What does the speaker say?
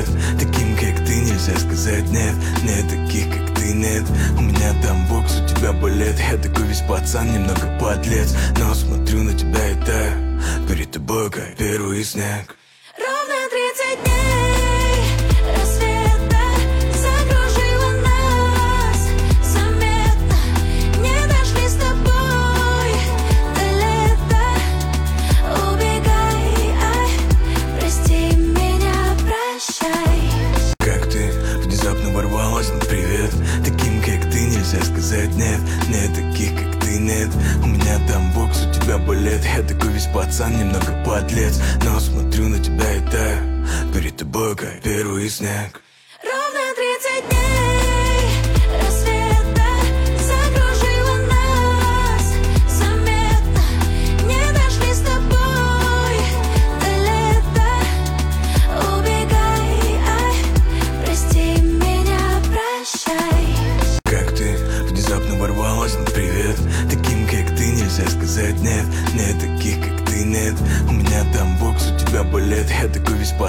привет. Таким, как ты, нельзя сказать нет. Нет таких, как ты, нет. У меня там бокс, у тебя балет. Я такой весь пацан, немного подлец, но смотрю на тебя и таю перед тобой, как первый снег. Ровно 30 дней рассвета закружило нас заметно. Не дошли с тобой до лета. Убегай, ай, прости меня, прощай. Как ты внезапно ворвалась на привет. Таким, как ты, нельзя сказать нет. Нет таких, как ты, нет. У меня там бокс, у тебя балет. Я такой весь пацан, немного подлец, но смотрю на тебя и таю перед тобой, как первый снег. Ровно 30 дней рассвета закружило нас заметно. Не дошли с тобой до лета. Убегай, ай, прости меня, прощай. Как ты внезапно ворвалась на привет. Таким, как ты, нельзя сказать нет. Нет таких, как ты, нет. У меня там бокс, у тебя балет. Я такой весь